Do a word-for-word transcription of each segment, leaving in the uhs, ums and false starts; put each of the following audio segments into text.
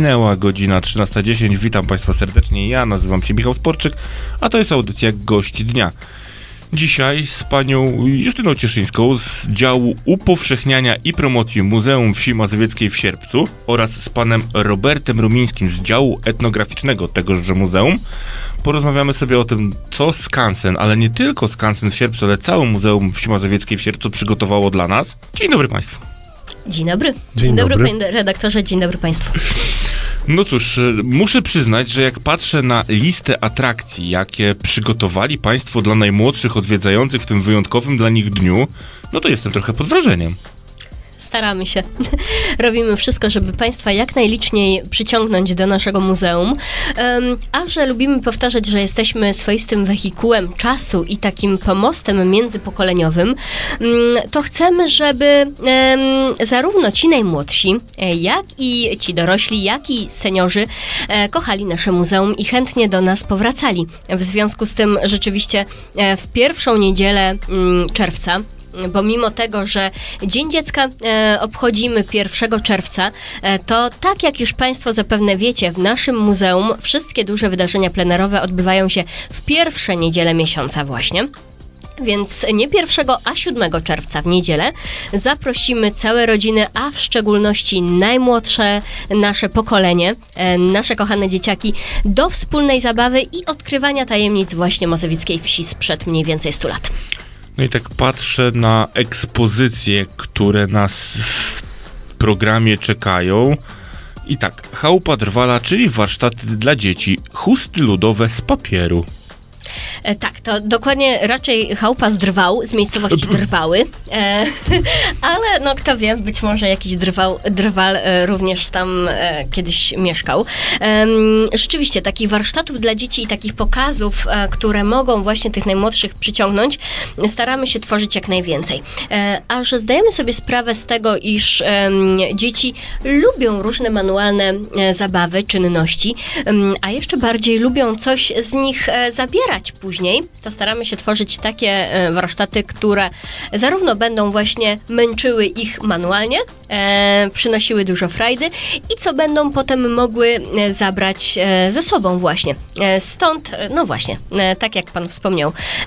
Minęła godzina trzynasta dziesięć. Witam Państwa serdecznie. Ja nazywam się Michał Sporczyk, a to jest audycja Gość Dnia. Dzisiaj z panią Justyną Cieszyńską z działu upowszechniania i promocji Muzeum Wsi Mazowieckiej w Sierpcu oraz z panem Robertem Rumińskim z działu etnograficznego tegożże muzeum porozmawiamy sobie o tym, co Skansen, ale nie tylko Skansen w Sierpcu, ale całe Muzeum Wsi Mazowieckiej w Sierpcu przygotowało dla nas. Dzień dobry Państwu. Dzień dobry. Dzień, Dzień dobry, dobry, panie redaktorze. Dzień dobry Państwu. No cóż, muszę przyznać, że jak patrzę na listę atrakcji, jakie przygotowali Państwo dla najmłodszych odwiedzających w tym wyjątkowym dla nich dniu, no to jestem trochę pod wrażeniem. Staramy się. Robimy wszystko, żeby Państwa jak najliczniej przyciągnąć do naszego muzeum. Um, a że lubimy powtarzać, że jesteśmy swoistym wehikułem czasu i takim pomostem międzypokoleniowym, um, to chcemy, żeby um, zarówno ci najmłodsi, jak i ci dorośli, jak i seniorzy e, kochali nasze muzeum i chętnie do nas powracali. W związku z tym rzeczywiście e, w pierwszą niedzielę um, czerwca, bo mimo tego, że Dzień Dziecka e, obchodzimy pierwszego czerwca, e, to tak jak już Państwo zapewne wiecie, w naszym muzeum wszystkie duże wydarzenia plenerowe odbywają się w pierwsze niedzielę miesiąca właśnie. Więc nie pierwszego, a siódmego czerwca w niedzielę zaprosimy całe rodziny, a w szczególności najmłodsze nasze pokolenie, e, nasze kochane dzieciaki, do wspólnej zabawy i odkrywania tajemnic właśnie mazowieckiej wsi sprzed mniej więcej stu lat. No i tak patrzę na ekspozycje, które nas w programie czekają. I tak, chałupa Drwala, czyli warsztaty dla dzieci, chusty ludowe z papieru. E, tak, to dokładnie raczej chałupa z Drwału, z miejscowości Drwały, e, ale no kto wie, być może jakiś drwał, Drwal e, również tam e, kiedyś mieszkał. E, rzeczywiście, takich warsztatów dla dzieci i takich pokazów, e, które mogą właśnie tych najmłodszych przyciągnąć, staramy się tworzyć jak najwięcej. E, a że zdajemy sobie sprawę z tego, iż e, dzieci lubią różne manualne e, zabawy, czynności, e, a jeszcze bardziej lubią coś z nich e, zabierać później, to staramy się tworzyć takie warsztaty, które zarówno będą właśnie męczyły ich manualnie, e, przynosiły dużo frajdy i co będą potem mogły zabrać ze sobą właśnie. Stąd, no właśnie, tak jak Pan wspomniał,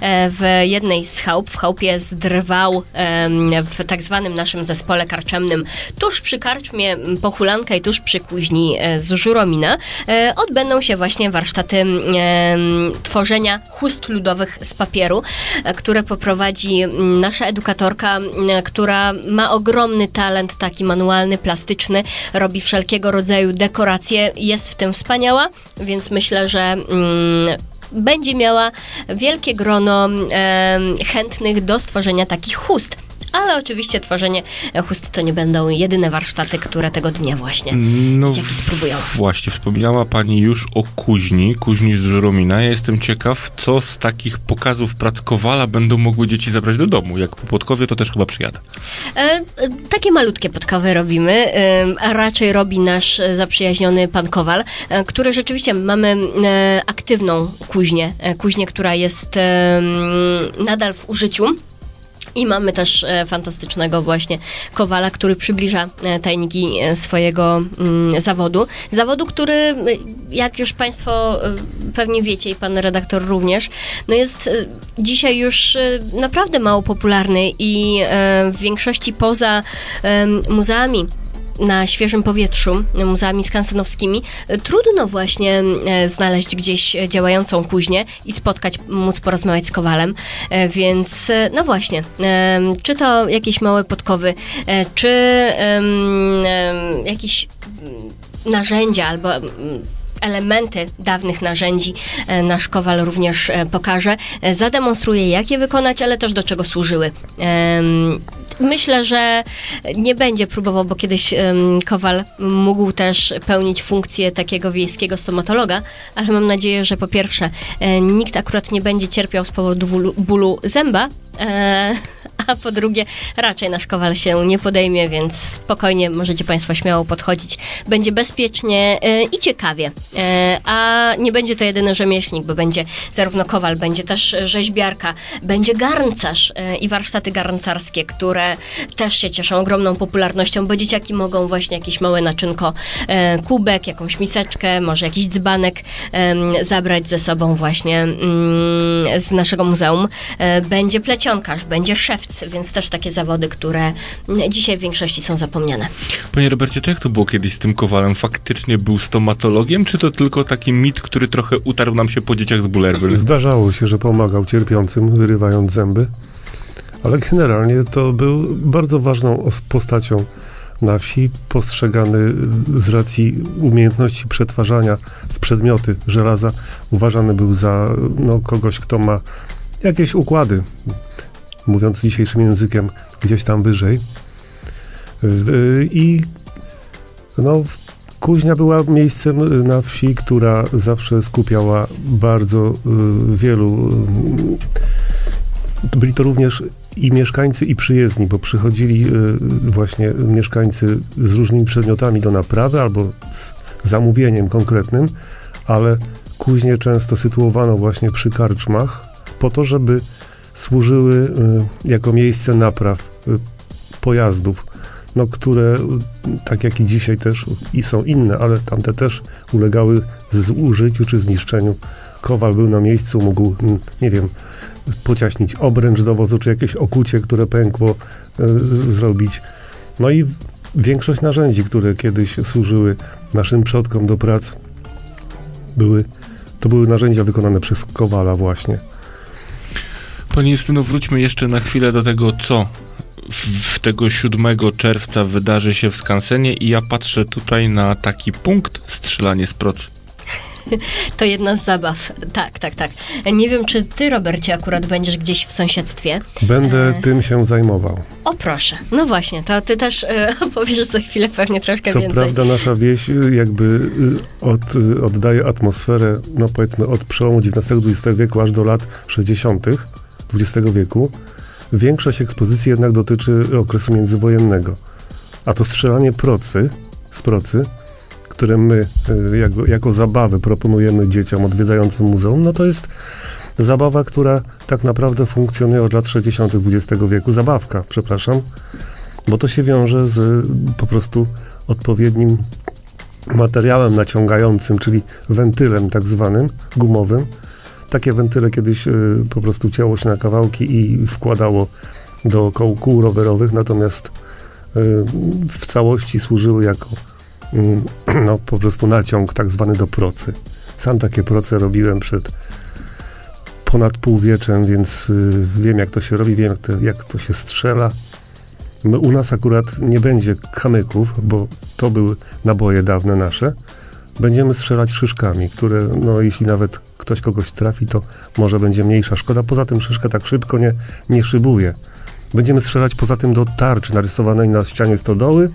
w jednej z chałup, w chałupie z Drwał, w tak zwanym naszym zespole karczemnym, tuż przy karczmie Pochulanka i tuż przy kuźni z Żuromina, odbędą się właśnie warsztaty tworzenia chust ludowych z papieru, które poprowadzi nasza edukatorka, która ma ogromny talent taki manualny, plastyczny, robi wszelkiego rodzaju dekoracje, jest w tym wspaniała, więc myślę, że mm, będzie miała wielkie grono e, chętnych do stworzenia takich chust. Ale oczywiście tworzenie chust to nie będą jedyne warsztaty, które tego dnia właśnie no, dzieciaki spróbują. Właśnie, wspomniała Pani już o kuźni, kuźni z Żuromina. Ja jestem ciekaw, co z takich pokazów prac kowala będą mogły dzieci zabrać do domu. Jak po podkowie, to też chyba przyjadę. E, takie malutkie podkowy robimy, e, a raczej robi nasz zaprzyjaźniony pan kowal, e, który rzeczywiście mamy e, aktywną kuźnię, e, kuźnię, która jest e, nadal w użyciu. I mamy też e, fantastycznego właśnie kowala, który przybliża e, tajniki e, swojego mm, zawodu. Zawodu, który, jak już Państwo e, pewnie wiecie i Pan redaktor również, no jest e, dzisiaj już e, naprawdę mało popularny i e, w większości poza e, muzeami na świeżym powietrzu, muzeami skansenowskimi, trudno właśnie znaleźć gdzieś działającą kuźnię i spotkać, móc porozmawiać z kowalem, więc no właśnie, czy to jakieś małe podkowy, czy jakieś narzędzia albo elementy dawnych narzędzi nasz kowal również pokaże, zademonstruje, jak je wykonać, ale też do czego służyły. Myślę, że nie będzie próbował, bo kiedyś um, kowal mógł też pełnić funkcję takiego wiejskiego stomatologa, ale mam nadzieję, że po pierwsze e, nikt akurat nie będzie cierpiał z powodu bólu, bólu zęba, e, a po drugie raczej nasz kowal się nie podejmie, więc spokojnie możecie Państwo śmiało podchodzić. Będzie bezpiecznie e, i ciekawie. E, a nie będzie to jedyny rzemieślnik, bo będzie zarówno kowal, będzie też rzeźbiarka, będzie garncarz e, i warsztaty garncarskie, które też się cieszą ogromną popularnością, bo dzieciaki mogą właśnie jakieś małe naczynko, e, kubek, jakąś miseczkę, może jakiś dzbanek e, zabrać ze sobą właśnie mm, z naszego muzeum. E, będzie plecionkarz, będzie szewc, więc też takie zawody, które dzisiaj w większości są zapomniane. Panie Robercie, to jak to było kiedyś z tym kowalem? Faktycznie był stomatologiem, czy to tylko taki mit, który trochę utarł nam się po dzieciach z Bullerbyn? Zdarzało się, że pomagał cierpiącym, wyrywając zęby, ale generalnie to był bardzo ważną postacią na wsi, postrzegany z racji umiejętności przetwarzania w przedmioty żelaza, uważany był za no, kogoś, kto ma jakieś układy, mówiąc dzisiejszym językiem, gdzieś tam wyżej. I no, kuźnia była miejscem na wsi, która zawsze skupiała bardzo wielu. Byli to również i mieszkańcy, i przyjezdni, bo przychodzili właśnie mieszkańcy z różnymi przedmiotami do naprawy albo z zamówieniem konkretnym, ale kuźnie często sytuowano właśnie przy karczmach po to, żeby służyły jako miejsce napraw pojazdów, no, które tak jak i dzisiaj też i są inne, ale tamte też ulegały zużyciu czy zniszczeniu. Kowal był na miejscu, mógł, nie wiem, pociaśnić obręcz do wozu, czy jakieś okucie, które pękło, y, zrobić. No i większość narzędzi, które kiedyś służyły naszym przodkom do prac, były, to były narzędzia wykonane przez kowala właśnie. Panie Justyno, wróćmy jeszcze na chwilę do tego, co w tego siódmego czerwca wydarzy się w skansenie i ja patrzę tutaj na taki punkt strzelanie z procy. To jedna z zabaw. Tak, tak, tak. Nie wiem, czy ty, Robercie, akurat będziesz gdzieś w sąsiedztwie. Będę e... tym się zajmował. O proszę. No właśnie, to ty też e, opowiesz za chwilę pewnie troszkę Co więcej. Co prawda nasza wieś jakby od, oddaje atmosferę, no powiedzmy od przełomu dziewiętnastego dwudziestego wieku aż do lat sześćdziesiątych dwudziestego wieku. Większość ekspozycji jednak dotyczy okresu międzywojennego. A to strzelanie procy, z procy, które my jako, jako zabawę proponujemy dzieciom odwiedzającym muzeum, no to jest zabawa, która tak naprawdę funkcjonuje od lat sześćdziesiątych dwudziestego wieku. Zabawka, przepraszam, bo to się wiąże z po prostu odpowiednim materiałem naciągającym, czyli wentylem tak zwanym, gumowym. Takie wentyle kiedyś y, po prostu cięło się na kawałki i wkładało do koł, kół rowerowych, natomiast y, w całości służyły jako y, no, po prostu naciąg tak zwany do procy. Sam takie proce robiłem przed ponad półwieczem, więc y, wiem jak to się robi, wiem jak to, jak to się strzela. My, u nas akurat nie będzie kamyków, bo to były naboje dawne nasze. Będziemy strzelać szyszkami, które, no jeśli nawet ktoś kogoś trafi, to może będzie mniejsza szkoda. Poza tym szyszka tak szybko nie, nie szybuje. Będziemy strzelać poza tym do tarczy narysowanej na ścianie stodoły.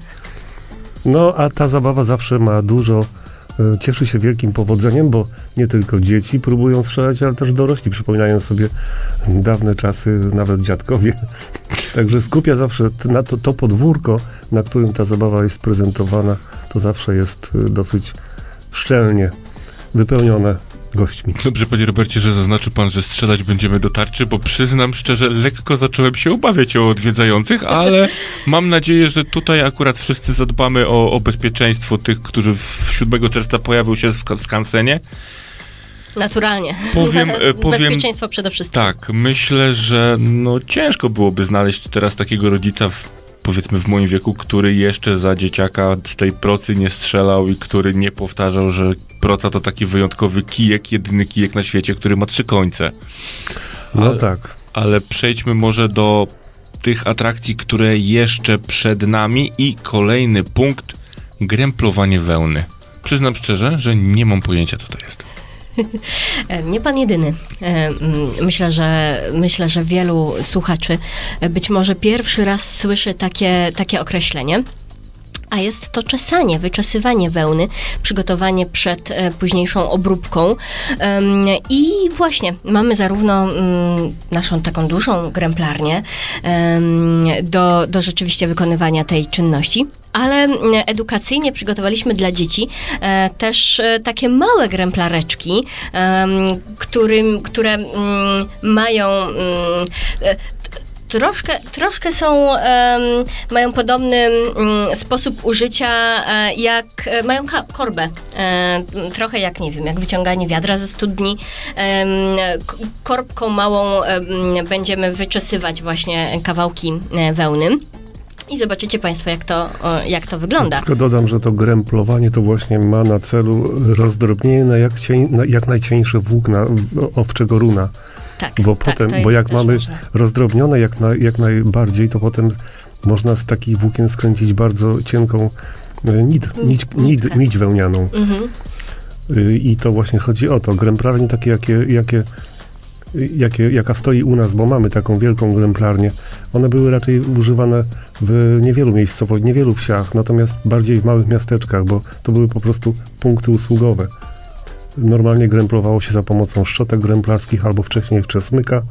No, a ta zabawa zawsze ma dużo, e, cieszy się wielkim powodzeniem, bo nie tylko dzieci próbują strzelać, ale też dorośli przypominają sobie dawne czasy, nawet dziadkowie. Także skupia zawsze na to, to podwórko, na którym ta zabawa jest prezentowana, to zawsze jest dosyć szczelnie wypełnione gośćmi. Dobrze, panie Robercie, że zaznaczył pan, że strzelać będziemy do tarczy, bo przyznam szczerze, lekko zacząłem się obawiać o odwiedzających, ale mam nadzieję, że tutaj akurat wszyscy zadbamy o, o bezpieczeństwo tych, którzy w siódmego czerwca pojawią się w, w skansenie. Naturalnie. Powiem, powiem, bezpieczeństwo przede wszystkim. Tak, myślę, że no, ciężko byłoby znaleźć teraz takiego rodzica w powiedzmy w moim wieku, który jeszcze za dzieciaka z tej procy nie strzelał i który nie powtarzał, że proca to taki wyjątkowy kijek, jedyny kijek na świecie, który ma trzy końce. No ale, tak. Ale przejdźmy może do tych atrakcji, które jeszcze przed nami i kolejny punkt, gremplowanie wełny. Przyznam szczerze, że nie mam pojęcia, co to jest. Nie pan jedyny. Myślę, że myślę, że wielu słuchaczy być może pierwszy raz słyszy takie, takie określenie. a jest to czesanie, wyczesywanie wełny, przygotowanie przed e, późniejszą obróbką. Um, I właśnie mamy zarówno um, naszą taką dużą gremplarnię um, do, do rzeczywiście wykonywania tej czynności, ale edukacyjnie przygotowaliśmy dla dzieci e, też e, takie małe gremplareczki, e, którym, które m, mają e, Troszkę, troszkę są, um, mają podobny um, sposób użycia, e, jak e, mają ka- korbę. E, trochę jak, nie wiem, jak wyciąganie wiadra ze studni. E, k- korbką małą e, będziemy wyczesywać właśnie kawałki e, wełny. I zobaczycie Państwo, jak to, jak to wygląda. Tylko dodam, że to gremplowanie to właśnie ma na celu rozdrobnienie na jak, cień, na jak najcieńsze włókna owczego runa. Tak, bo tak, potem, bo jak mamy ważne. rozdrobnione jak, na, jak najbardziej, to potem można z takich włókien skręcić bardzo cienką nit, nić, nit, nić wełnianą. Mhm. I to właśnie chodzi o to. Gremplarnie takie, jakie, jakie, jakie, jaka stoi u nas, bo mamy taką wielką gremplarnię, one były raczej używane w niewielu miejscowościach, niewielu wsiach, natomiast bardziej w małych miasteczkach, bo to były po prostu punkty usługowe. Normalnie gremplowało się za pomocą szczotek gremplarskich albo wcześniej jeszcze smyka,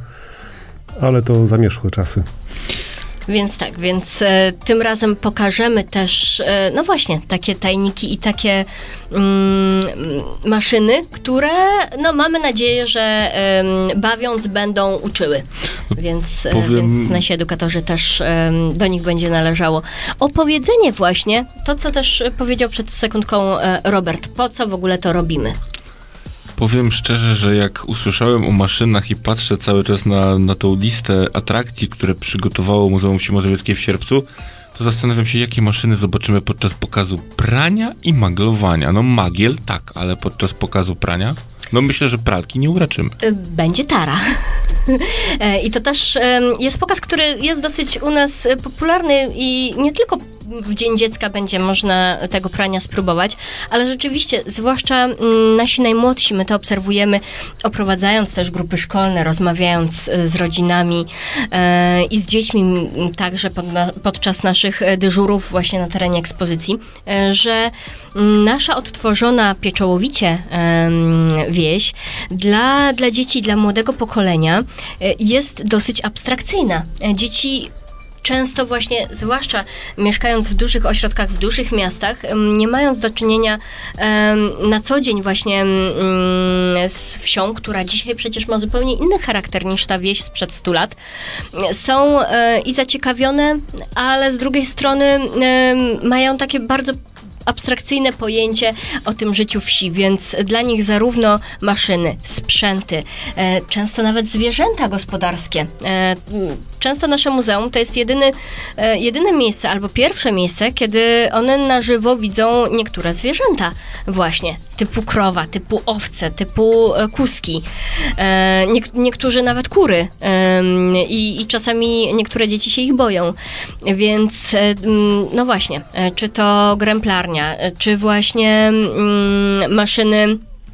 ale to zamierzchłe czasy. Więc tak, więc e, tym razem pokażemy też, e, no właśnie, takie tajniki i takie mm, maszyny, które, no mamy nadzieję, że e, bawiąc będą uczyły. Więc, e, Powiem... więc nasi edukatorzy też e, do nich będzie należało opowiedzenie właśnie, to co też powiedział przed sekundką e, Robert, po co w ogóle to robimy. Powiem szczerze, że jak usłyszałem o maszynach i patrzę cały czas na, na tą listę atrakcji, które przygotowało Muzeum Wsi Mazowieckiej w sierpcu, to zastanawiam się, jakie maszyny zobaczymy podczas pokazu prania i maglowania. No magiel, tak, ale podczas pokazu prania, no myślę, że pralki nie uraczymy. Będzie tara. I to też jest pokaz, który jest dosyć u nas popularny i nie tylko w Dzień Dziecka będzie można tego prania spróbować, ale rzeczywiście, zwłaszcza nasi najmłodsi, my to obserwujemy, oprowadzając też grupy szkolne, rozmawiając z rodzinami e, i z dziećmi także pod na, podczas naszych dyżurów właśnie na terenie ekspozycji, e, że nasza odtworzona pieczołowicie e, wieś dla, dla dzieci, dla młodego pokolenia e, jest dosyć abstrakcyjna. Dzieci często właśnie, zwłaszcza mieszkając w dużych ośrodkach, w dużych miastach, nie mając do czynienia um, na co dzień właśnie um, z wsią, która dzisiaj przecież ma zupełnie inny charakter niż ta wieś sprzed stu lat, są um, i zaciekawione, ale z drugiej strony um, mają takie bardzo abstrakcyjne pojęcie o tym życiu wsi, więc dla nich zarówno maszyny, sprzęty, e, często nawet zwierzęta gospodarskie. E, często nasze muzeum to jest jedyny, e, jedyne miejsce albo pierwsze miejsce, kiedy one na żywo widzą niektóre zwierzęta właśnie, typu krowa, typu owce, typu e, kuski. E, nie, niektórzy nawet kury e, i, i czasami niektóre dzieci się ich boją. Więc e, no właśnie, e, czy to gremplarnia, czy właśnie mm, maszyny,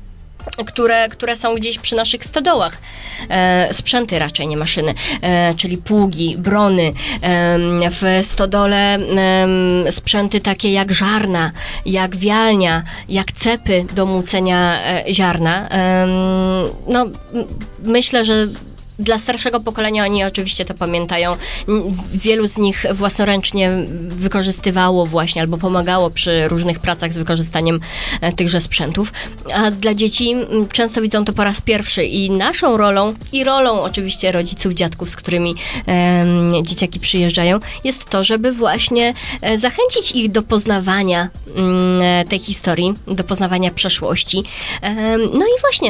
które, które są gdzieś przy naszych stodołach. E, sprzęty raczej, nie maszyny, e, czyli pługi, brony. E, w stodole e, sprzęty takie jak żarna, jak wialnia, jak cepy do młócenia e, ziarna. E, no, myślę, że dla starszego pokolenia oni oczywiście to pamiętają. Wielu z nich własnoręcznie wykorzystywało właśnie albo pomagało przy różnych pracach z wykorzystaniem tychże sprzętów, a dla dzieci często widzą to po raz pierwszy i naszą rolą i rolą oczywiście rodziców, dziadków, z którymi e, dzieciaki przyjeżdżają, jest to, żeby właśnie e, zachęcić ich do poznawania e, tej historii, do poznawania przeszłości. E, no i właśnie,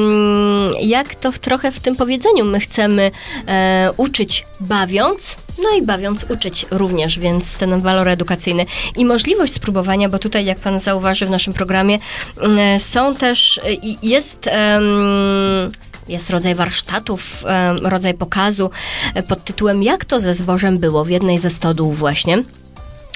m, jak to w, trochę w tym powiedzeniu, my chcemy e, uczyć bawiąc, no i bawiąc uczyć również, więc ten walor edukacyjny i możliwość spróbowania, bo tutaj, jak pan zauważy w naszym programie, e, są też, e, jest, e, jest rodzaj warsztatów, e, rodzaj pokazu e, pod tytułem Jak to ze zbożem było w jednej ze stodół właśnie.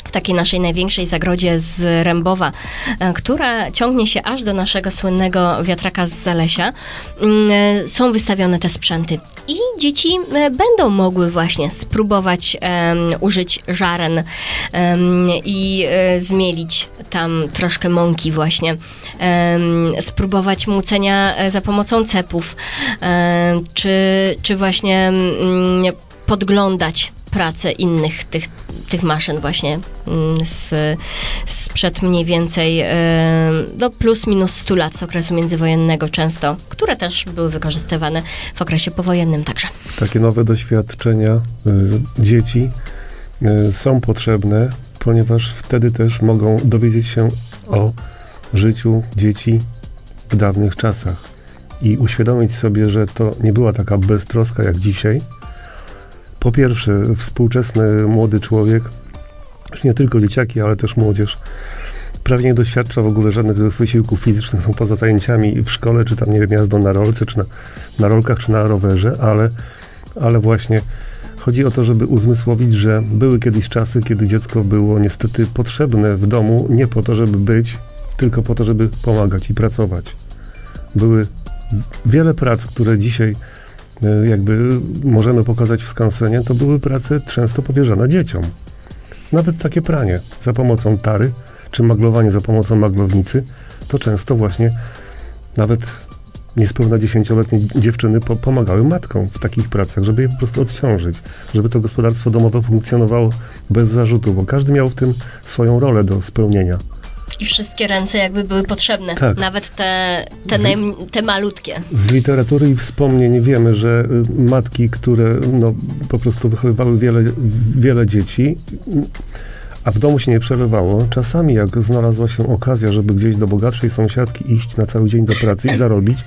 w takiej naszej największej zagrodzie z Rębowa, która ciągnie się aż do naszego słynnego wiatraka z Zalesia, są wystawione te sprzęty. I dzieci będą mogły właśnie spróbować um, użyć żaren um, i um, zmielić tam troszkę mąki właśnie, um, spróbować młócenia za pomocą cepów, um, czy, czy właśnie um, podglądać pracę innych tych, tych maszyn właśnie z, sprzed mniej więcej no plus minus stu lat z okresu międzywojennego często, które też były wykorzystywane w okresie powojennym także. Takie nowe doświadczenia y, dzieci y, są potrzebne, ponieważ wtedy też mogą dowiedzieć się o życiu dzieci w dawnych czasach i uświadomić sobie, że to nie była taka beztroska jak dzisiaj. Po pierwsze, współczesny młody człowiek, już nie tylko dzieciaki, ale też młodzież, prawie nie doświadcza w ogóle żadnych wysiłków fizycznych, są poza zajęciami w szkole, czy tam, nie wiem, jazdą na rolce, czy na, na rolkach, czy na rowerze, ale, ale właśnie chodzi o to, żeby uzmysłowić, że były kiedyś czasy, kiedy dziecko było niestety potrzebne w domu nie po to, żeby być, tylko po to, żeby pomagać i pracować. Były wiele prac, które dzisiaj jakby możemy pokazać w skansenie, to były prace często powierzane dzieciom. Nawet takie pranie za pomocą tary, czy maglowanie za pomocą maglownicy, to często właśnie nawet niespełna dziesięcioletnie dziewczyny po- pomagały matkom w takich pracach, żeby je po prostu odciążyć, żeby to gospodarstwo domowe funkcjonowało bez zarzutu, bo każdy miał w tym swoją rolę do spełnienia. I wszystkie ręce jakby były potrzebne, tak. Nawet te, te, naj- te malutkie. Z literatury i wspomnień wiemy, że matki, które no, po prostu wychowywały wiele, wiele dzieci, a w domu się nie przerywało, czasami jak znalazła się okazja, żeby gdzieś do bogatszej sąsiadki iść na cały dzień do pracy i zarobić,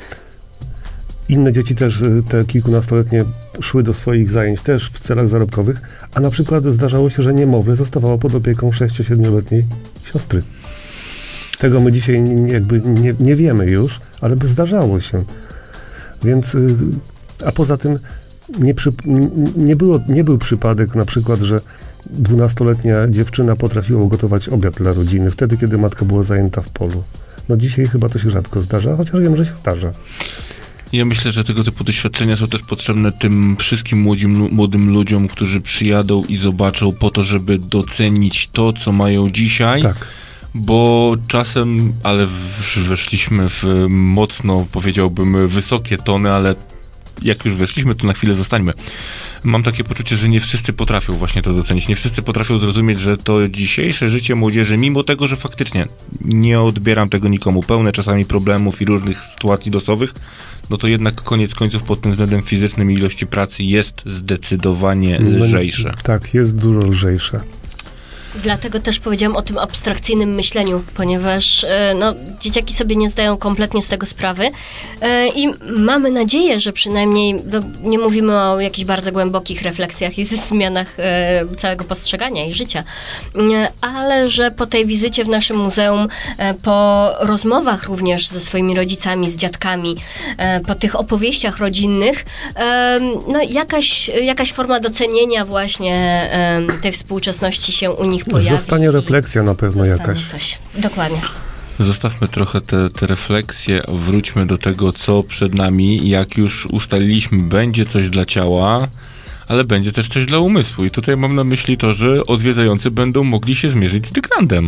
inne dzieci też, te kilkunastoletnie, szły do swoich zajęć też w celach zarobkowych, a na przykład zdarzało się, że niemowlę zostawało pod opieką sześcio-siedmioletniej siostry. Tego my dzisiaj jakby nie, nie wiemy już, ale by zdarzało się. Więc, a poza tym nie, przy, nie, było, nie był przypadek na przykład, że dwunastoletnia dziewczyna potrafiła ugotować obiad dla rodziny, wtedy, kiedy matka była zajęta w polu. No dzisiaj chyba to się rzadko zdarza, chociaż wiem, że się zdarza. Ja myślę, że tego typu doświadczenia są też potrzebne tym wszystkim młodzim, młodym ludziom, którzy przyjadą i zobaczą po to, żeby docenić to, co mają dzisiaj. Tak. Bo czasem, ale w, weszliśmy w mocno, powiedziałbym, wysokie tony, ale jak już weszliśmy, to na chwilę zostańmy. Mam takie poczucie, że nie wszyscy potrafią właśnie to docenić. Nie wszyscy potrafią zrozumieć, że to dzisiejsze życie młodzieży, mimo tego, że faktycznie nie odbieram tego nikomu, pełne czasami problemów i różnych sytuacji losowych, no to jednak koniec końców pod tym względem fizycznym i ilości pracy jest zdecydowanie lżejsze. No, tak, jest dużo lżejsze. Dlatego też powiedziałam o tym abstrakcyjnym myśleniu, ponieważ no, dzieciaki sobie nie zdają kompletnie z tego sprawy i mamy nadzieję, że przynajmniej no, nie mówimy o jakichś bardzo głębokich refleksjach i zmianach całego postrzegania i życia, ale że po tej wizycie w naszym muzeum, po rozmowach również ze swoimi rodzicami, z dziadkami, po tych opowieściach rodzinnych, no jakaś, jakaś forma docenienia właśnie tej współczesności się u nich pojawi. Zostanie refleksja na pewno Zostanie jakaś. Coś. Dokładnie. Zostawmy trochę te, te refleksje, wróćmy do tego, co przed nami. Jak już ustaliliśmy, będzie coś dla ciała, ale będzie też coś dla umysłu. I tutaj mam na myśli to, że odwiedzający będą mogli się zmierzyć z Dyglandem.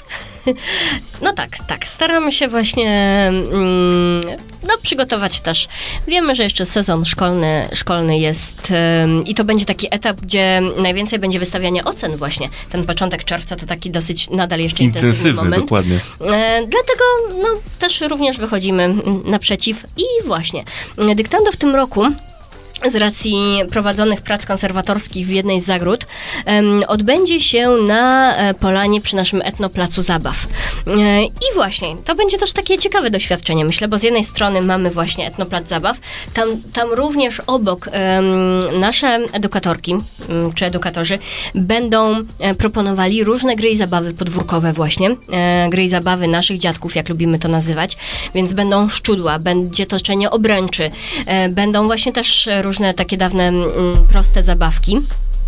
No tak, tak. Staramy się właśnie mm, no, przygotować też. Wiemy, że jeszcze sezon szkolny, szkolny jest ym, i to będzie taki etap, gdzie najwięcej będzie wystawiania ocen właśnie. Ten początek czerwca to taki dosyć nadal jeszcze intensywny, intensywny moment. Dokładnie. E, dlatego no, też również wychodzimy naprzeciw i właśnie dyktando w tym roku z racji prowadzonych prac konserwatorskich w jednej z zagród um, odbędzie się na e, polanie przy naszym etnoplacu zabaw. E, I właśnie, to będzie też takie ciekawe doświadczenie, myślę, bo z jednej strony mamy właśnie etnoplac zabaw, tam, tam również obok um, nasze edukatorki um, czy edukatorzy będą e, proponowali różne gry i zabawy podwórkowe właśnie, e, gry i zabawy naszych dziadków, jak lubimy to nazywać, więc będą szczudła, będzie toczenie obręczy, e, będą właśnie też różne takie dawne m, proste zabawki.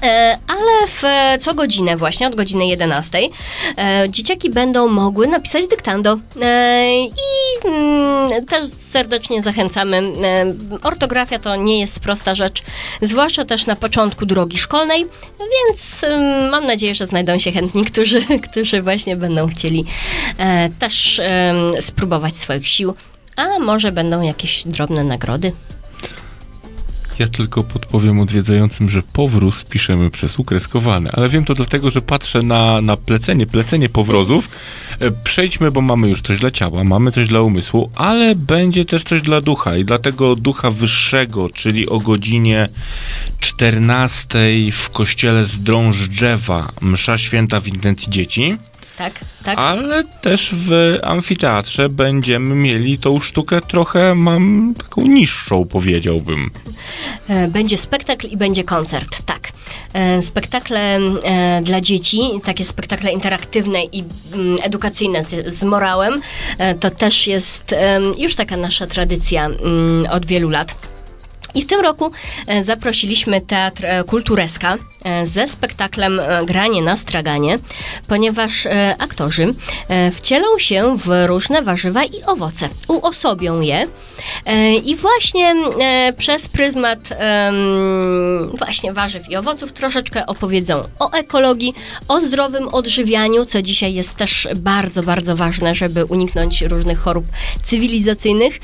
ale w co godzinę właśnie, od godziny jedenastej, dzieciaki będą mogły napisać dyktando i też serdecznie zachęcamy. Ortografia to nie jest prosta rzecz, zwłaszcza też na początku drogi szkolnej, więc mam nadzieję, że znajdą się chętni, którzy, którzy właśnie będą chcieli też spróbować swoich sił, a może będą jakieś drobne nagrody. Ja tylko podpowiem odwiedzającym, że powróz piszemy przez ukreskowane, ale wiem to dlatego, że patrzę na, na plecenie, plecenie powrozów. Przejdźmy, bo mamy już coś dla ciała, mamy coś dla umysłu, ale będzie też coś dla ducha i dlatego ducha wyższego, czyli o godzinie czternastej w kościele Zdrążdżewa, msza święta w intencji dzieci. Tak, tak. Ale też w amfiteatrze będziemy mieli tą sztukę trochę, mam taką niższą, powiedziałbym. Będzie spektakl i będzie koncert, tak. Spektakle dla dzieci, takie spektakle interaktywne i edukacyjne z, z morałem, to też jest już taka nasza tradycja od wielu lat. I w tym roku zaprosiliśmy Teatr Kultureska ze spektaklem Granie na straganie, ponieważ aktorzy wcielą się w różne warzywa i owoce, uosobią je i właśnie przez pryzmat właśnie warzyw i owoców troszeczkę opowiedzą o ekologii, o zdrowym odżywianiu, co dzisiaj jest też bardzo, bardzo ważne, żeby uniknąć różnych chorób cywilizacyjnych.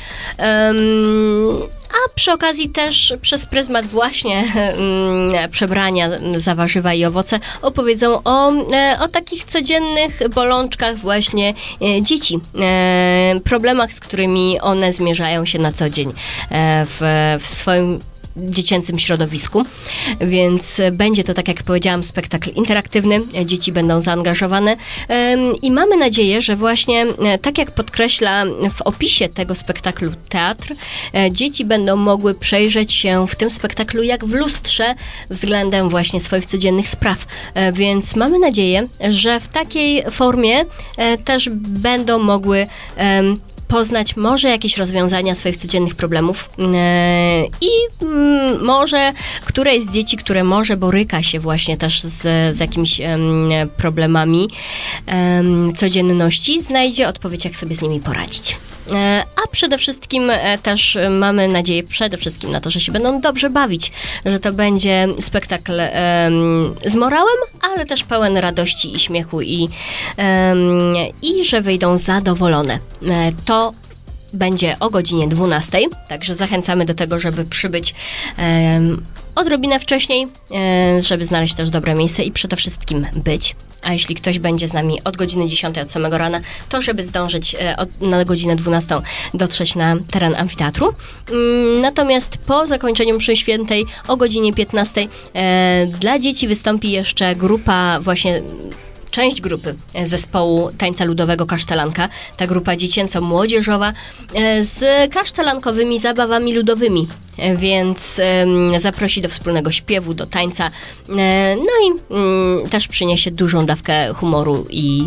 A przy okazji też przez pryzmat właśnie mm, przebrania za warzywa i owoce opowiedzą o, o takich codziennych bolączkach właśnie e, dzieci, e, problemach, z którymi one zmierzają się na co dzień e, w, w swoim dziecięcym środowisku, więc będzie to, tak jak powiedziałam, spektakl interaktywny, dzieci będą zaangażowane i mamy nadzieję, że właśnie tak jak podkreśla w opisie tego spektaklu teatr, dzieci będą mogły przejrzeć się w tym spektaklu jak w lustrze względem właśnie swoich codziennych spraw, więc mamy nadzieję, że w takiej formie też będą mogły poznać może jakieś rozwiązania swoich codziennych problemów yy, i yy, może któreś z dzieci, które może boryka się właśnie też z, z jakimiś yy, problemami yy, codzienności, znajdzie odpowiedź, jak sobie z nimi poradzić. Yy, a przede wszystkim yy, też mamy nadzieję przede wszystkim na to, że się będą dobrze bawić, że to będzie spektakl yy, z morałem, ale też pełen radości i śmiechu i, yy, i że wyjdą zadowolone. Yy, to będzie o godzinie dwunastej, także zachęcamy do tego, żeby przybyć um, odrobinę wcześniej, um, żeby znaleźć też dobre miejsce i przede wszystkim być. A jeśli ktoś będzie z nami od godziny dziesiątej, od samego rana, to żeby zdążyć e, od, na godzinę dwunastą dotrzeć na teren amfiteatru. Um, natomiast po zakończeniu mszy świętej o godzinie piętnastej e, dla dzieci wystąpi jeszcze grupa właśnie część grupy zespołu tańca ludowego Kasztelanka, ta grupa dziecięco-młodzieżowa z kasztelankowymi zabawami ludowymi, więc zaprosi do wspólnego śpiewu, do tańca, no i też przyniesie dużą dawkę humoru i,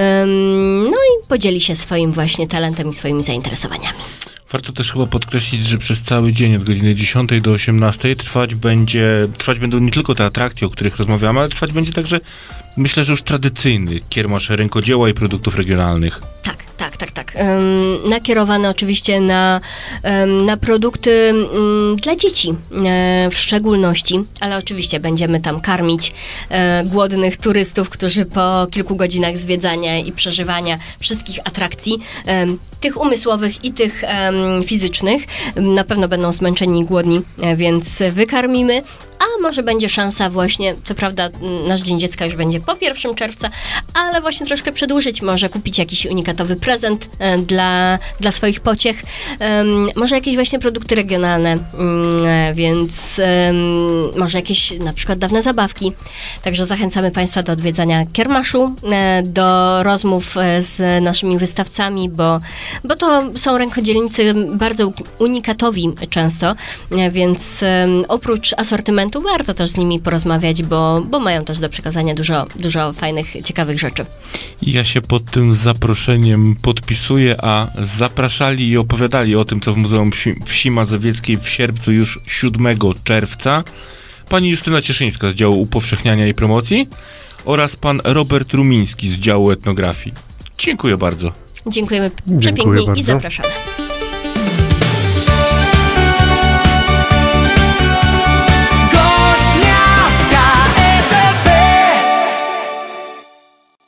no i podzieli się swoim właśnie talentem i swoimi zainteresowaniami. Warto też chyba podkreślić, że przez cały dzień od godziny dziesiątej do osiemnastej trwać będzie, trwać będą nie tylko te atrakcje, o których rozmawiamy, ale trwać będzie także, myślę, że już tradycyjny kiermasz rękodzieła i produktów regionalnych. Tak, tak, tak, tak. Um, nakierowane oczywiście na, um, na produkty um, dla dzieci um, w szczególności, ale oczywiście będziemy tam karmić um, głodnych turystów, którzy po kilku godzinach zwiedzania i przeżywania wszystkich atrakcji, um, tych umysłowych i tych um, fizycznych, um, na pewno będą zmęczeni i głodni, um, więc wykarmimy. A może będzie szansa właśnie, co prawda nasz Dzień Dziecka już będzie po pierwszego czerwca, ale właśnie troszkę przedłużyć, może kupić jakiś unikatowy prezent e, dla, dla swoich pociech, e, może jakieś właśnie produkty regionalne, e, więc e, może jakieś na przykład dawne zabawki. Także zachęcamy Państwa do odwiedzania kiermaszu, e, do rozmów e, z naszymi wystawcami, bo, bo to są rękodzielnicy bardzo unikatowi często, e, więc e, oprócz asortymentu warto też z nimi porozmawiać, bo, bo mają też do przekazania dużo, dużo fajnych, ciekawych rzeczy. Ja się pod tym zaproszeniem podpisuję, a zapraszali i opowiadali o tym, co w Muzeum Wsi, Wsi Mazowieckiej w sierpcu już siódmego czerwca. pani Justyna Cieszyńska z działu upowszechniania i promocji oraz pan Robert Rumiński z działu etnografii. Dziękuję bardzo. Dziękujemy Dziękuję przepięknie bardzo. i zapraszamy.